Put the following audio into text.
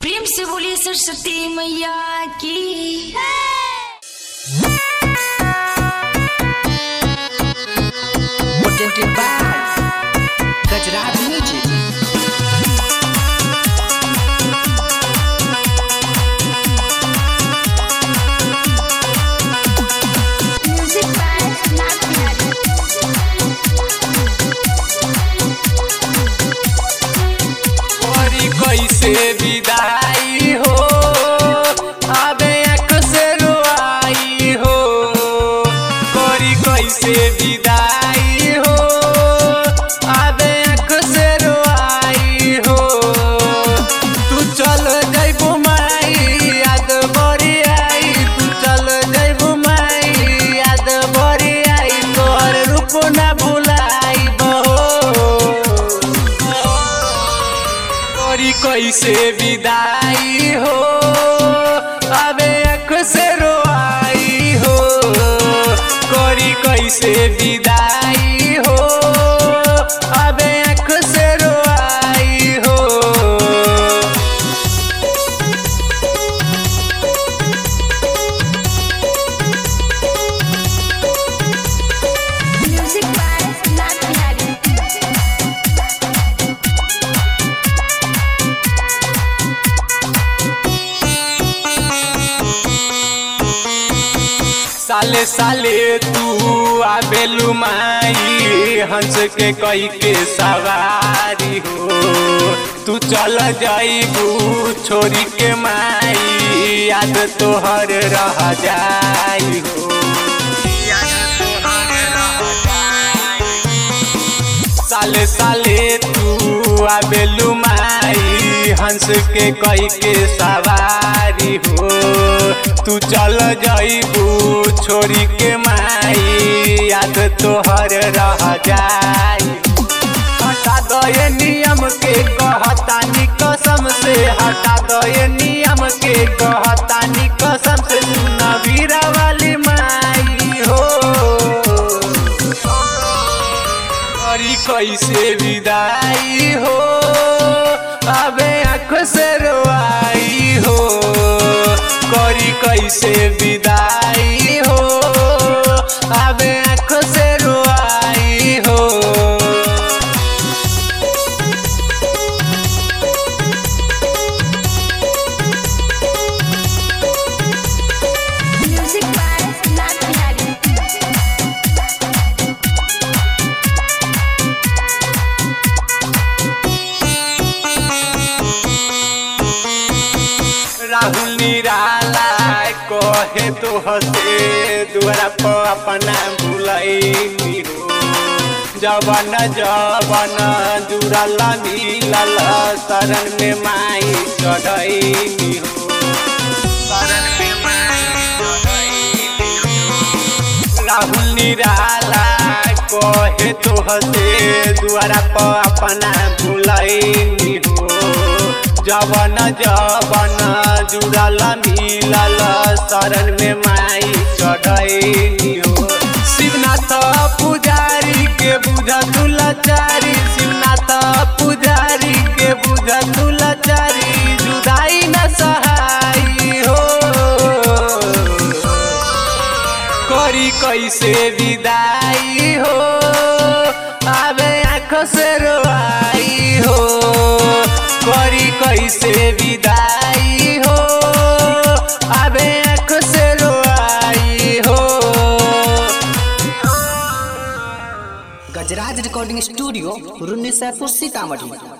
प्रेम से बोलिए सरस्वती मैया की। गजराज म्यूजिक। कैसे विदाई हो आबे आँख से रोआई हो, कोरी कैसे विदाई हो आबे आँख से रोआई हो। तू चल जइबू माई याद बड़ी आई, तू चल जइबू माई याद बड़ी आई, तोहर रूप ना भुलाई बहो। कैसे विदाई हो अबे आँख से रोआई हो, कोरी कैसे विदाई हो अबे आँख से रोआई हो। साले साले तू आबेलू माई हंस के कई के सवारी हो, तू चल जाइबू छोरी के माई याद तोहर रह जाई हो। साले साले तू आबेलू माई हंस के कई के सवारी हो, तू चल जाइबू छोरी के माई याद तोहर रह जाई। हटा दे नियम के कहतानी कसम से, हटा दे नियम के कहतानी कसम से, सुना वीरा वाली माई हो। कैसे विदाई हो अबे आँख से रोआई हो, करी कैसे विदाई हो अबे आँख से रोआई हो। राहुल निराला कहे तो हसे दुआरा पर अपना भूलैनी हो, जवन जवन जुड़ल मिलल शरण में माई चढ़ैनी हो, शरण में माई चढ़ैनी हो। राहुल निराला कहे तो हसे दुआरा पर अपना भूलैनी हो, जवन जवन जुड़ल मिलल शरण में माई चढ़ैनी हो। शिवनाथ पुजारी के बुझ तुलाचारी, शिवनाथ पुजारी के बुझ तुलाचारी, जुदाई न सहाई हो। करी कैसे विदाई हो आबे आँख से रोआई हो, करी कैसे विदाई हो आबे आँख से रोआई हो। Gajraj recording studio, Runnisaidpur, Sitamarhi.